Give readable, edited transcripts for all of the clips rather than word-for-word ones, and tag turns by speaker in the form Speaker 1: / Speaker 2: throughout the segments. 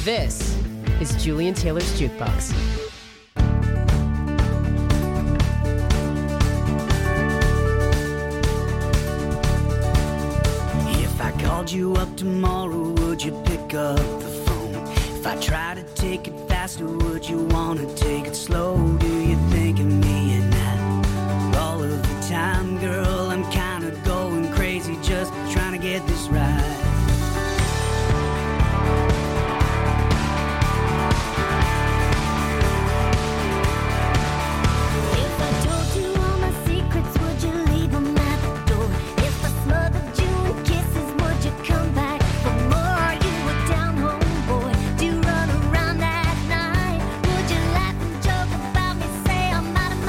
Speaker 1: This is Julian Taylor's Jukebox.
Speaker 2: If I called you up tomorrow, would you pick up the phone? If I try to take it faster, would you want to take it slow? Do you think of me and that all of the time? Girl, I'm kind of going crazy just trying to get this right.
Speaker 3: About me, say I'm out of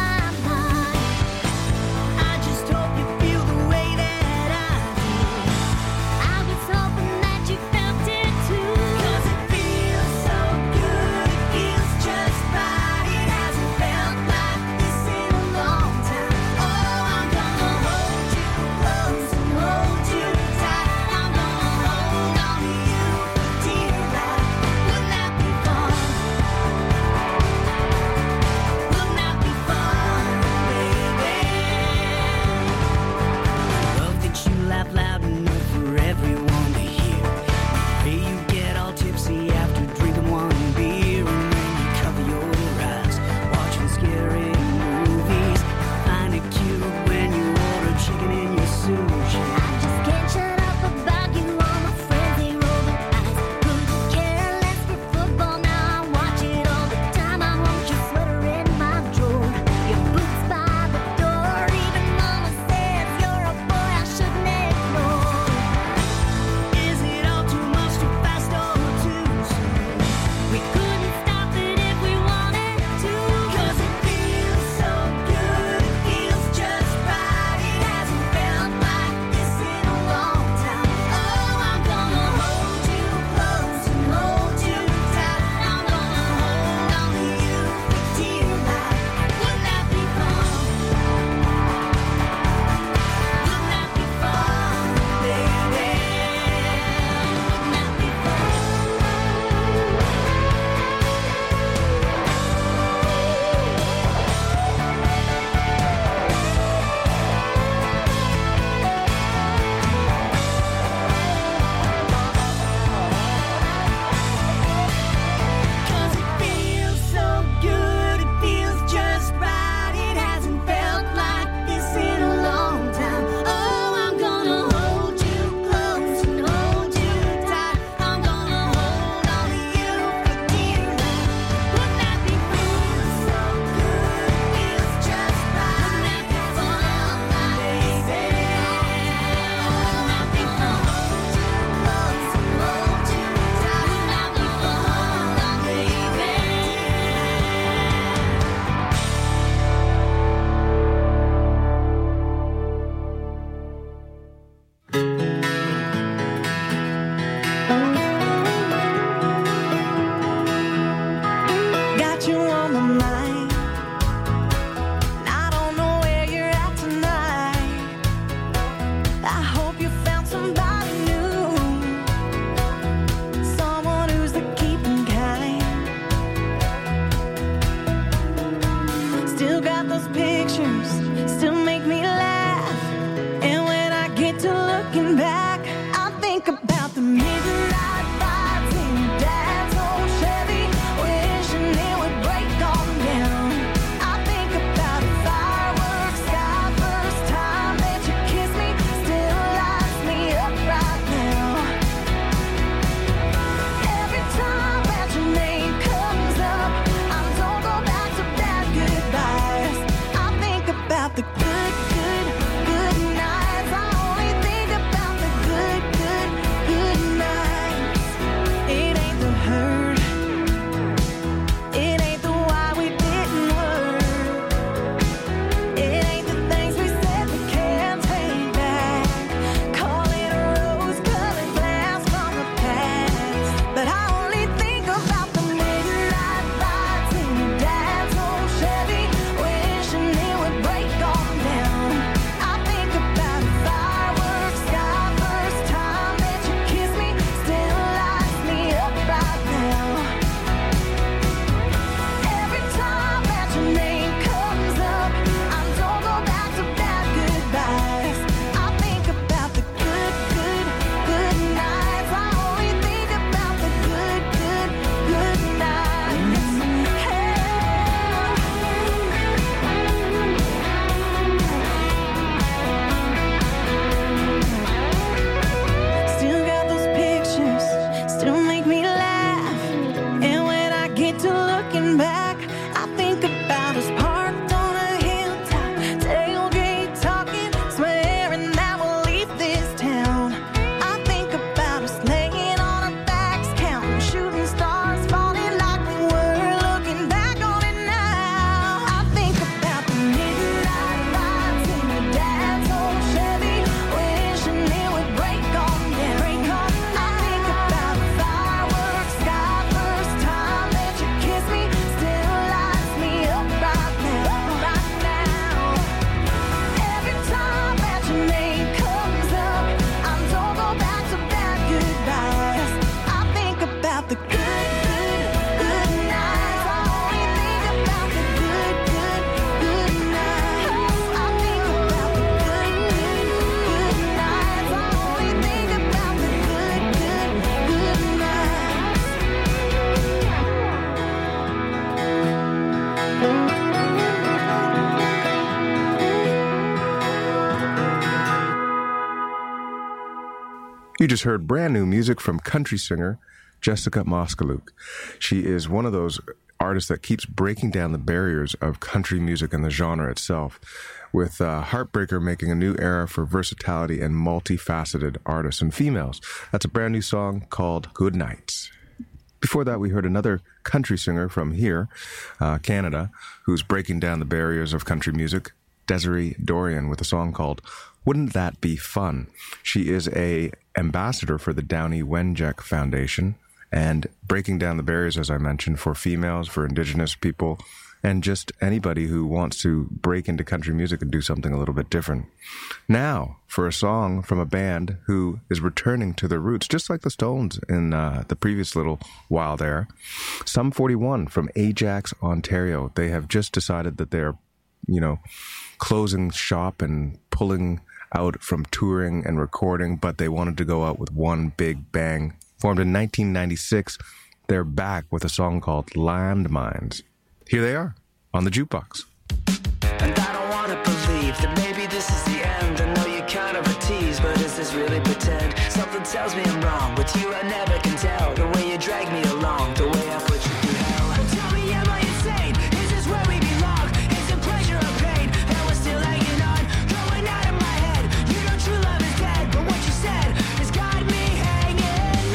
Speaker 3: You just heard brand new music from country singer Jessica Moskaluk. She is one of those artists that keeps breaking down the barriers of country music and the genre itself, with Heartbreaker making a new era for versatility and multifaceted artists and females. That's a brand new song called Good Nights. Before that, we heard another country singer from here, Canada, who's breaking down the barriers of country music, Desiree Dorian, with a song called Wouldn't That Be Fun? She is a ambassador for the Downey Wenjack Foundation and breaking down the barriers, as I mentioned, for females, for Indigenous people, and just anybody who wants to break into country music and do something a little bit different. Now, for a song from a band who is returning to their roots, just like the Stones in the previous little while there, Sum 41 from Ajax, Ontario. They have just decided that they're, closing shop and pulling out from touring and recording, but they wanted to go out with one big bang. Formed in 1996, they're back with a song called Landmines. Here they are on the Jukebox.
Speaker 2: And I don't want to believe that maybe this is the end. I know you're kind of a tease, but is this really pretend? Something tells me I'm wrong. With you I never can tell. The way you drag me along, the way I put you through hell. Tell me, am I insane? Is this where we belong? Is it pleasure or pain? And we're still hanging on, going out of my head. You know true love is dead, but what you said has got me hanging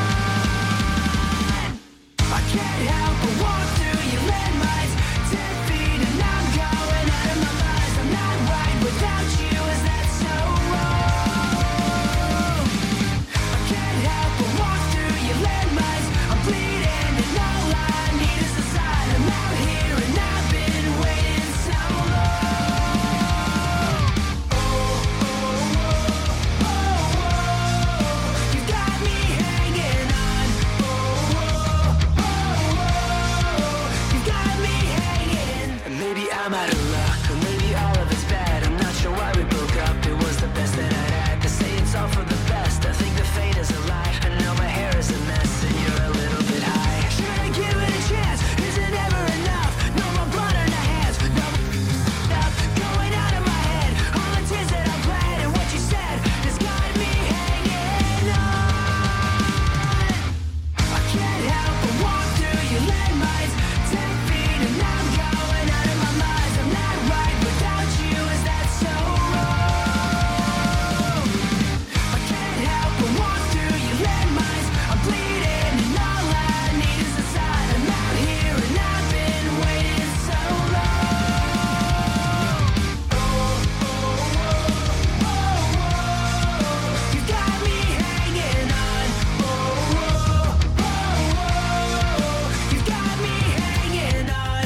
Speaker 2: on. I can't help but walk through your landmines, 10 feet and I'm going out of my mind. I'm not right without you, is that so wrong? I can't help but walk through your landmines. I'm bleeding and all I need is a sign. I'm out here and I've been waiting so long. You got me hanging on. You got me hanging. And maybe I'm out of luck, or maybe all of it's bad. I'm not sure why we broke up. It was the best that I'd had. They say it's all for the best. I think the fate is a lie. I know my hair is a mess and you're a little bit high. Should I give it a chance? Is it ever enough? No more blood on our hands. No stuff going out of my head. All the tears that I bled and what you said has got me hanging on. I can't help but walk through your landmines, 10 feet and I'm going out of my mind. I'm not right without you, is that so wrong? I can't help but walk through your landmines. I'm bleeding and all I need is a sign. I'm out here and I've been waiting so long. You got me hanging on. You got me hanging on.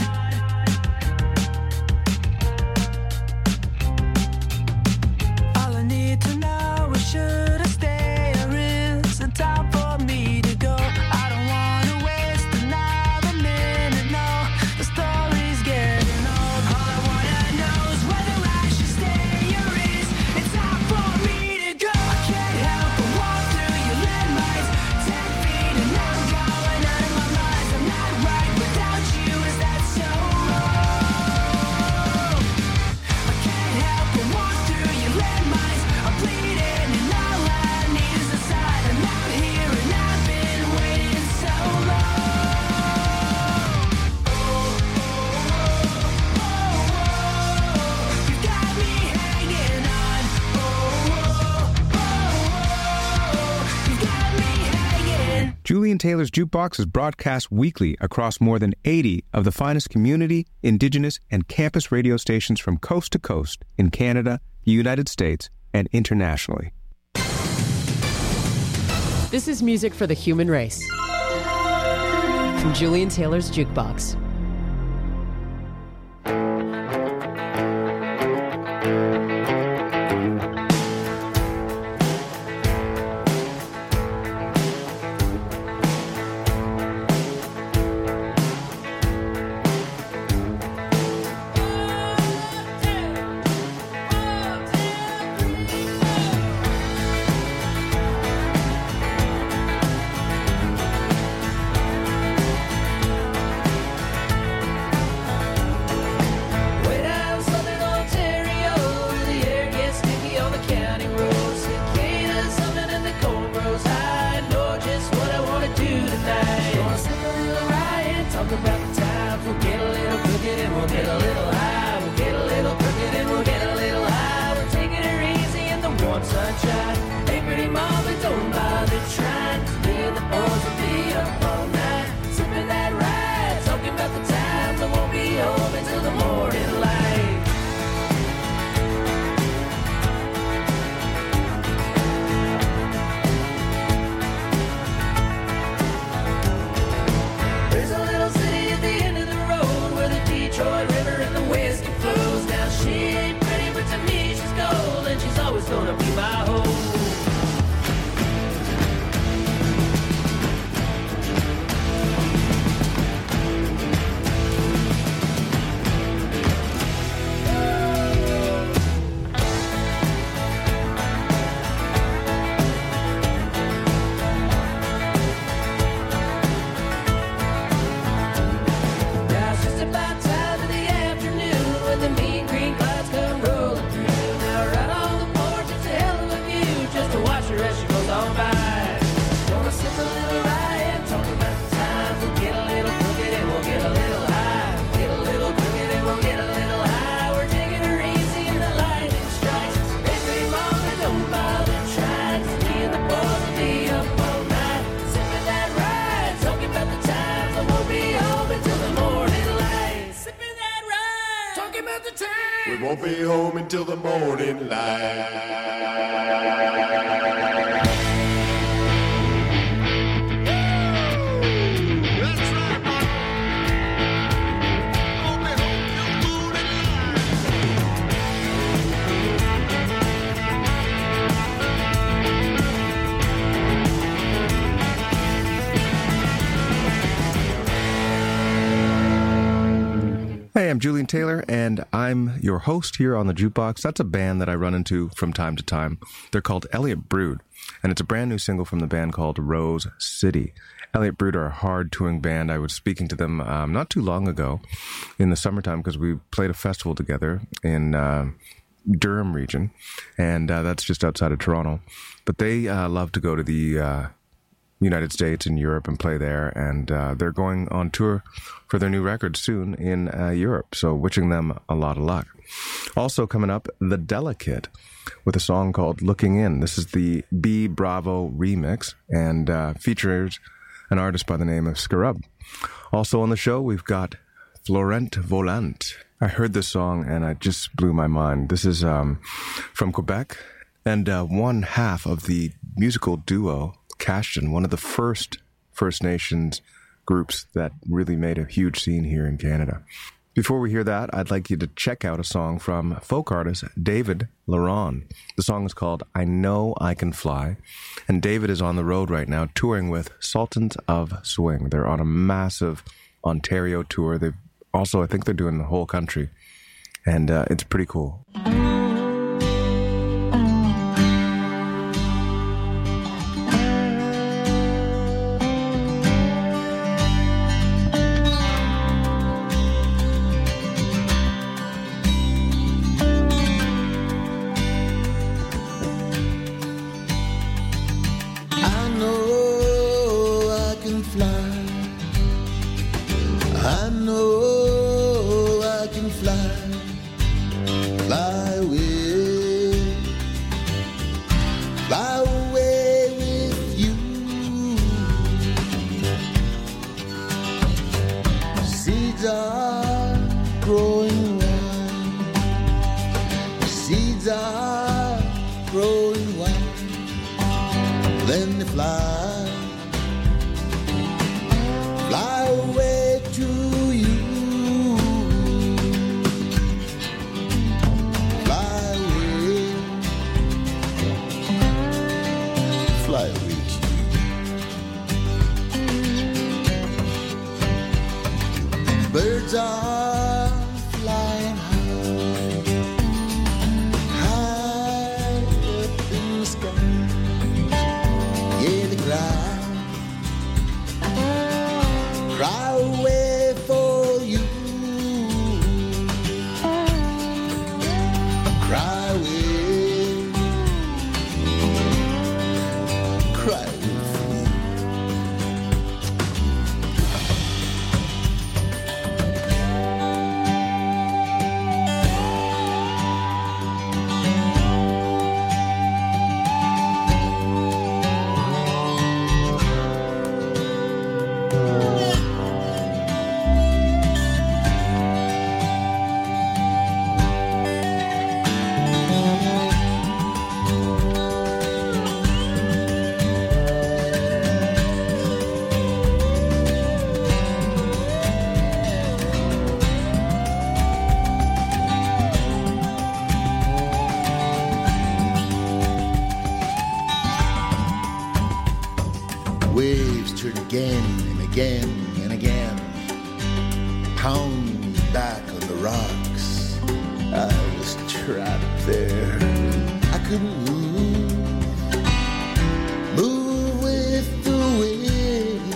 Speaker 2: All I need to know is should I stay or is it time for me to go? I don't wanna waste another minute, no. The story's getting old. All I wanna know is whether I should stay or is it time for me to go? I can't help but walk through your landmines, 10 feet and I'm going out of my mind. I'm not right without you, is that so wrong? I can't help but walk through your landmines. I'm bleeding and all I need is a sign. I'm out here and I've been waiting so long. You got me hanging on. You got me hanging.
Speaker 4: Julian Taylor's Jukebox is broadcast weekly across more than 80 of the finest community, Indigenous, and campus radio stations from coast to coast in Canada, the United States, and internationally.
Speaker 1: This is music for the human race. From Julian Taylor's Jukebox.
Speaker 5: won't be home until the morning light.
Speaker 3: Hey, I'm Julian Taylor, and I'm your host here on the Jukebox. That's a band that I run into from time to time. They're called Elliott Brood, and it's a brand new single from the band called Rose City. Elliott Brood are a hard touring band. I was speaking to them not too long ago in the summertime because we played a festival together in Durham region, and that's just outside of Toronto. But they love to go to the United States and Europe and play there, and they're going on tour for their new record soon in Europe, so wishing them a lot of luck. Also coming up, The Delicate with a song called Looking In. This is the B Bravo remix and features an artist by the name of Scarub. Also on the show, we've got Florent Volant. I heard this song and it just blew my mind. This is from Quebec and one half of the musical duo Cashton, one of the first First Nations groups that really made a huge scene here in Canada. Before we hear that, I'd like you to check out a song from folk artist David Laron. The song is called I Know I Can Fly, and David is on the road right now touring with Sultans of Swing. They're on a massive Ontario tour. They've also, I think they're doing the whole country, and it's pretty cool.
Speaker 6: Birds are flying high up in the sky. Yeah, they cry away for you. Cry away for you. Waves turn again and again and again, pound back on the rocks. I was trapped there. I couldn't move with the wind.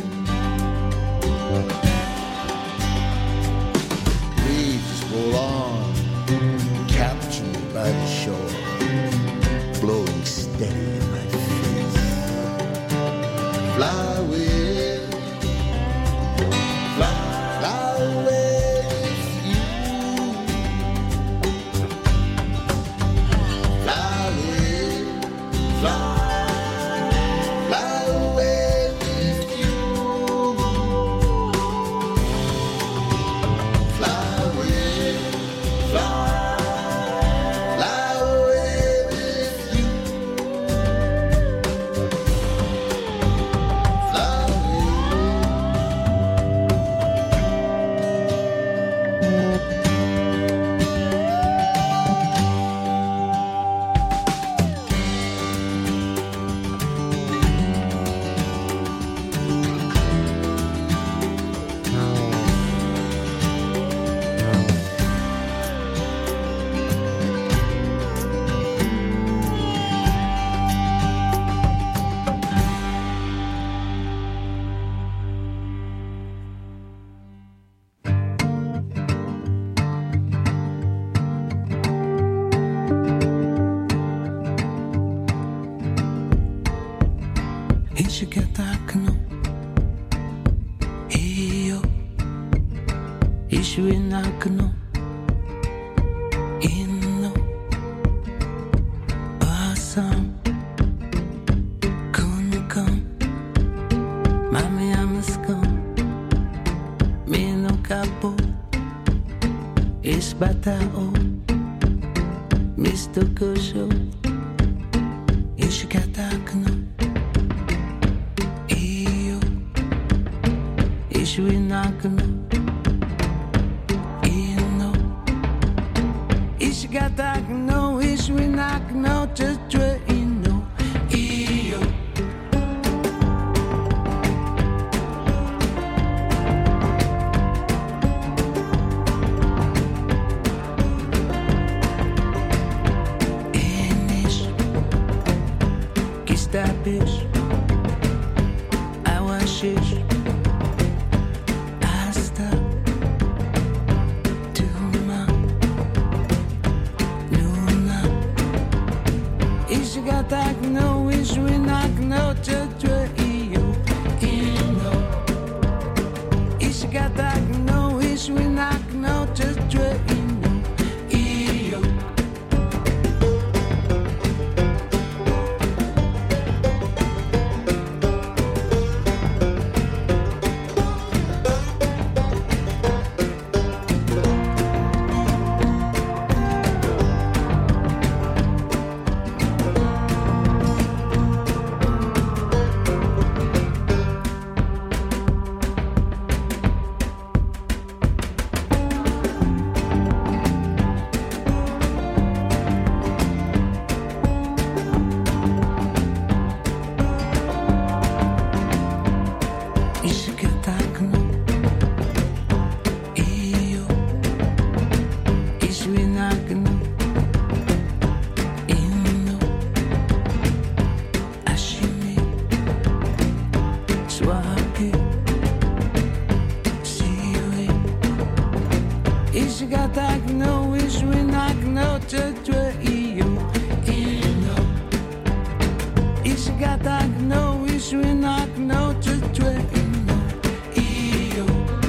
Speaker 6: Waves just roll on, captured by the shore, blowing steady in my face. Fly away, fly away with you. Fly away, fly away with you. Fly away, fly
Speaker 2: Ishwe nakano inno asam kunukam mami amaskam mino kapo isbatao Mr. Kusho ishikatakano iyo ishwe nakano Ishikatakano, ishwinakano, chachwe ino, iyo. Enish, kistapish, awashish, asta. Ishikatakano, ishwinakano, chachwe iyo, ino. Ishikatakano, ishwinakano, chachwe ino, iyo. Ishikatakano, ishwinakano, chachwe iyo, ino. Ishikatakano, ishwinakano, chachwe ino, iyo.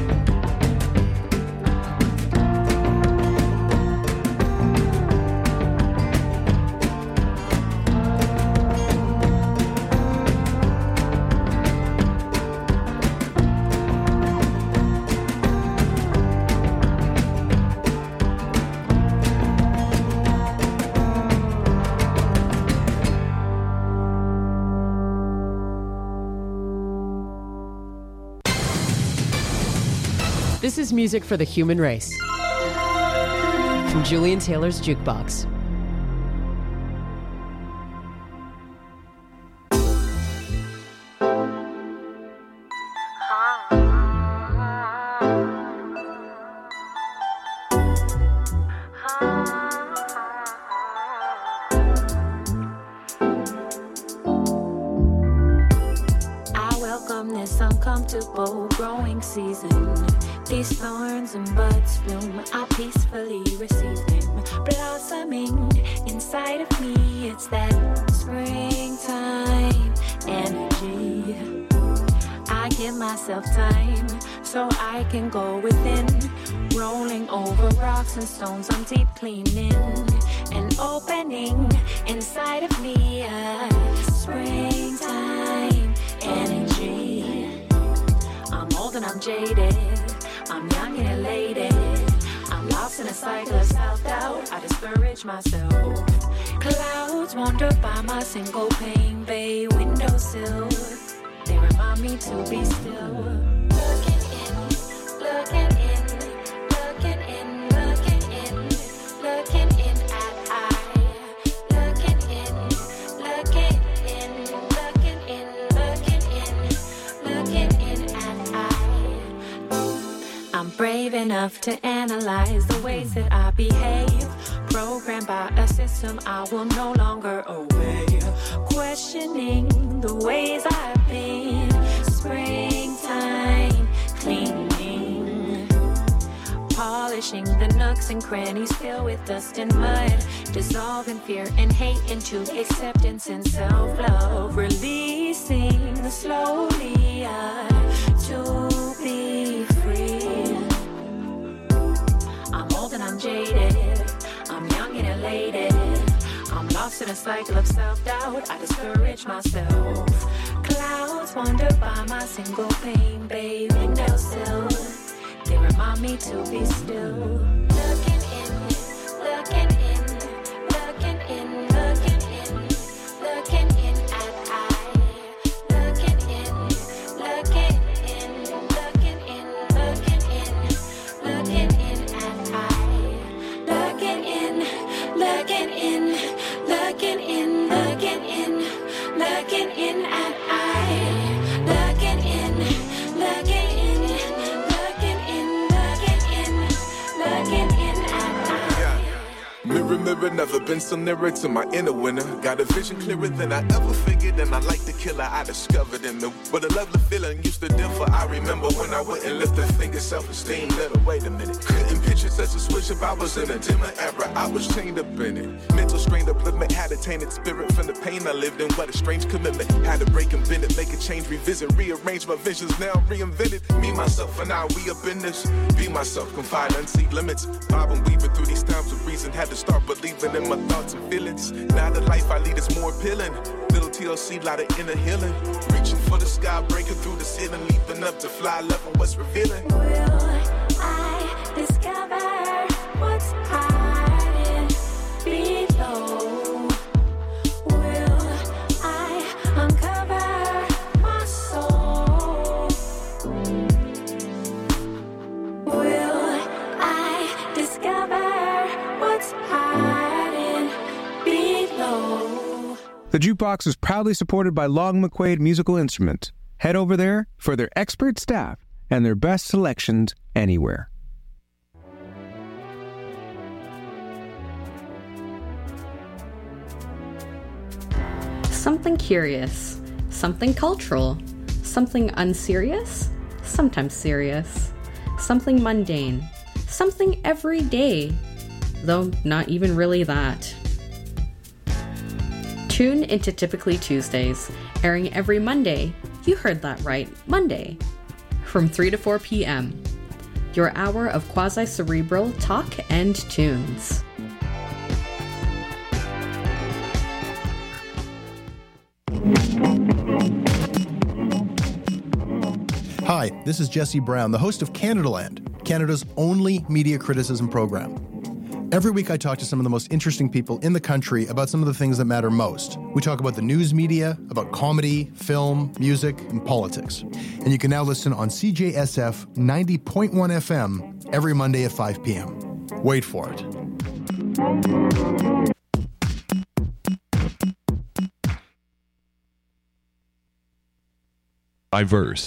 Speaker 1: This is music for the human race. From Julian Taylor's Jukebox.
Speaker 7: I welcome this uncomfortable growing season. These thorns and buds bloom, I peacefully receive them. Blossoming inside of me, it's that springtime energy. I give myself time so I can go within. Rolling over rocks and stones, I'm deep cleaning and opening inside of me a springtime energy. I'm old and I'm jaded, I'm young and elated. I'm lost in a cycle of self-doubt, I discourage myself. Clouds wander by my single pane bay windowsill. They remind me to be still. Looking in, looking in, looking in, looking in, looking in at I. Looking in, looking in, looking in, looking in, looking in at I. I'm brave enough to analyze the ways that I behave. Programmed by a system I will no longer obey. Questioning the ways I've been. Springtime cleaning. Polishing the nooks and crannies filled with dust and mud. Dissolving fear and hate into acceptance and self-love. Releasing slowly to be free. lost in a cycle of self-doubt, I discourage myself. Clouds wander by my single pane bay windowsill. They remind me to be still. Looking in, looking in, looking in, looking in, looking in at I. Looking in, looking in, looking in, looking in, looking in at I. Looking in, looking in, looking in, looking in, looking in at I. Looking in, looking in, looking in, looking in, looking in at I.
Speaker 5: Mirror, mirror, never been so nearer to my inner winner. Got a vision clearer than I ever figured, and I like the killer I discovered in me. But a lovely feeling used to differ. I remember when I wouldn't lift a finger, self-esteem. Little, wait a minute. Couldn't picture such a switch if I was in a dimmer era. I was chained up in it. Mental strain, upliftment, had a tainted spirit from the pain I lived in. What a strange commitment. Had to break and bend it, make a change, revisit, rearrange my visions. Now I'm reinvented. Me, myself, and I, we up in this. Be myself, confide, unsee limits. Bob and weaving through these times of reason. Had to start believing in my thoughts and feelings. Now the life I lead is more appealing. Little TLC, lot of inner healing. Reaching for the sky, breaking through the ceiling, leaping up to fly level. What's revealing?
Speaker 7: Will I discover what's hiding below? Will I uncover my soul? Will I discover what's hiding below?
Speaker 4: The Jukebox is proudly supported by Long McQuaid Musical Instruments. Head over there for their expert staff and their best selections anywhere.
Speaker 8: Something curious, something cultural, something unserious, sometimes serious, something mundane, something everyday, though not even really that. Tune into Typically Tuesdays, airing every Monday. You heard that right, Monday, from 3 to 4 p.m. Your hour of quasi-cerebral talk and tunes.
Speaker 9: Hi, this is Jesse Brown, the host of Canadaland, Canada's only media criticism program. Every week I talk to some of the most interesting people in the country about some of the things that matter most. We talk about the news media, about comedy, film, music, and politics. And you can now listen on CJSF 90.1 FM every Monday at 5 p.m. Wait for it.
Speaker 10: Diverse,